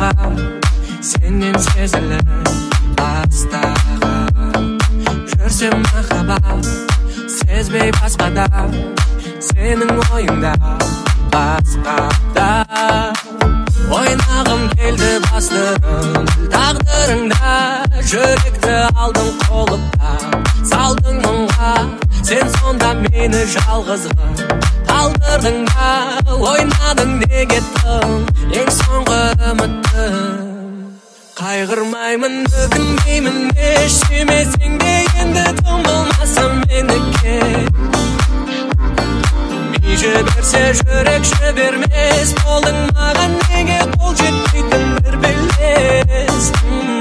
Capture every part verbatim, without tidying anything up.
сенен сезіліп бастаған. Жүрсем махаббат сезбей басқада, сенің ойыңда басқада. Ойнағым келді бастырым тағдырыңда, жүректі алдың қолыпта, салдың мұңға. Сен сонда мені жалғызға қалдырдың да, ойнадың неге тым ең соңғы үмітім. Қайғырмаймын, өкінбеймін, еш сүймесең де енді тым болмаса меніке. Ми жіберсе жүрек жібермес, болдың маған неге қол жетпейтін бір белес.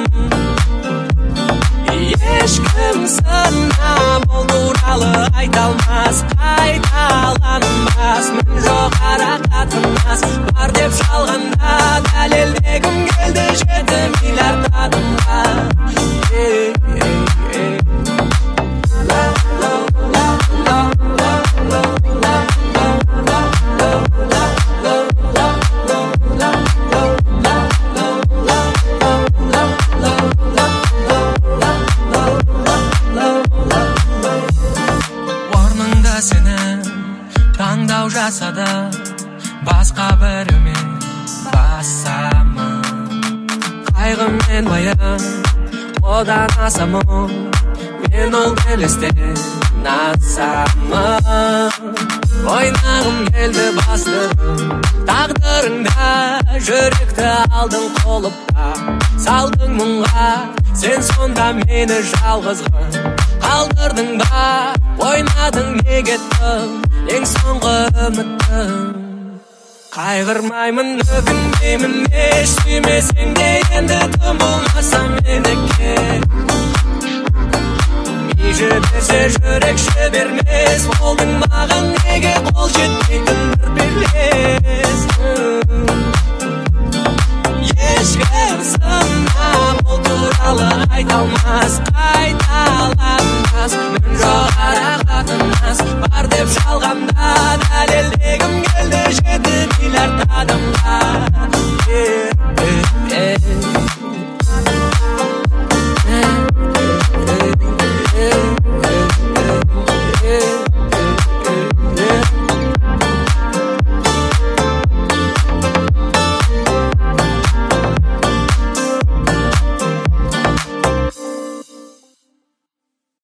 Ешкім сырна бұл туралы айта алмас, қайталанбас. Мін жоқ ара қатынас бар деп жалғанда, дәлелдегім келді жеті миллиард адамға. Таңдау жасады басқа біреумен басамын. Қайғы мен уайым одан асамын, мен ол белестен асамын. Ойнағым келді бастырым тағдырыңда, жүректі алдың қолыпта, салдың мұңға. Сен сонда мені жалғызға қалдырдың ба, ойнадың неге тым ең соңғы үмітім. Қайғырмаймын, өкінбеймін, еш сүймесең де енді тым болмаса меніке. Ми жіберсе жүрек жібермес, болдың маған неге қол жетпейтін бір белес. Ешкім сына бұл туралы айта алмас, қайталанбас. Мін жоқ ара қатынас бар деп жалғанда, дәлелдегім келді жеті миллиард адамға.